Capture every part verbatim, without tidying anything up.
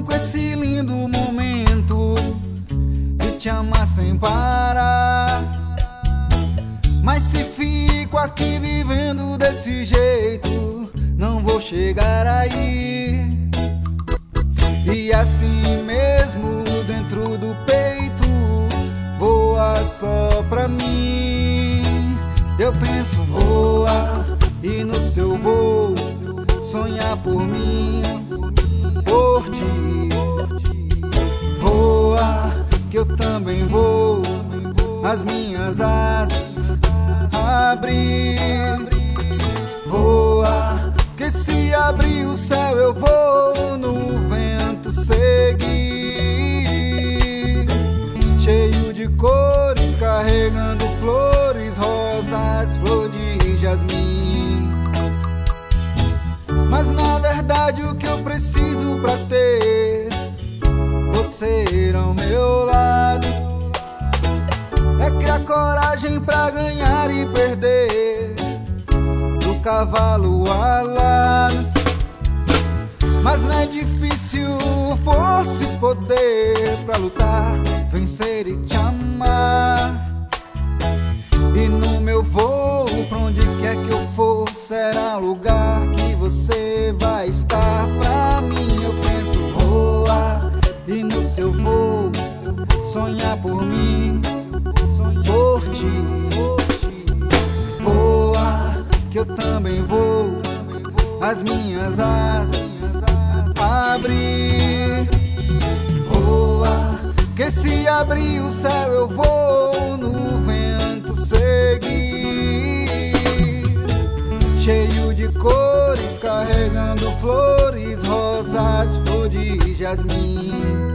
com esse lindo momento de te amar sem parar. Mas se fico aqui vivendo desse jeito, não vou chegar aí. E assim mesmo dentro do peito voa só pra mim. Eu penso voa, e no seu voo sonhar por mim, por ti. Voa, que eu também vou, as minhas asas abrir. Voa, que se abrir o céu eu vou no vento seguir. Cheio de cores, carregando flores, rosas, flor de jasmim. Mas na verdade o que eu preciso pra ter você ao meu lado é criar coragem pra ganhar e perder, do cavalo alado. Mas não é difícil força e poder pra lutar, vencer e te amar. E no meu voo, pra onde quer que eu for, será o lugar que você vai estar pra mim. Eu penso voar, e no seu voo sonhar por mim, por ti. Voa, que eu também vou, as minhas asas abrir. Voa, que se abrir o céu eu vou no vento seguir. Cheio de cores, carregando flores, rosas, flor de jasmim.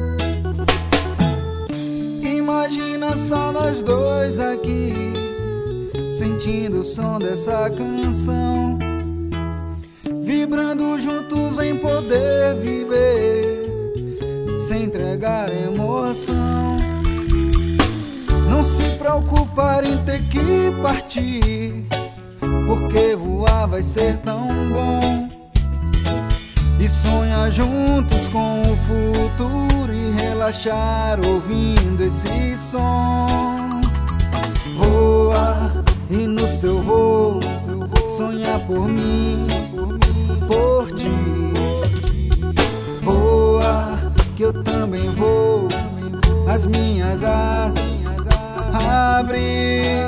Imagina só nós dois aqui, sentindo o som dessa canção, vibrando juntos em poder viver, sem entregar emoção. Não se preocupar em ter que partir, porque voar vai ser tão bom. E sonhar juntos com o futuro e relaxar ouvindo esse som. Voa, e no seu voo sonhar por mim, por ti. Voa, que eu também vou, as minhas asas abrir.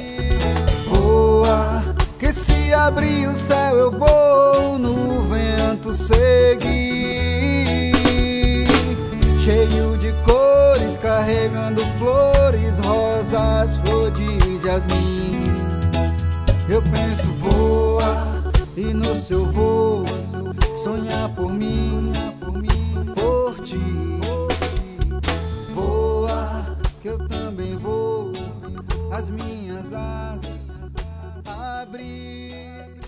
Voa, que se abrir o céu eu vou no vento seguir. Cheio de cores, carregando flores, rosas, flor de jasmim. Eu penso voa, e no seu voo sonhar por mim, por ti. Voa, que eu também vou, as minhas asas abrir.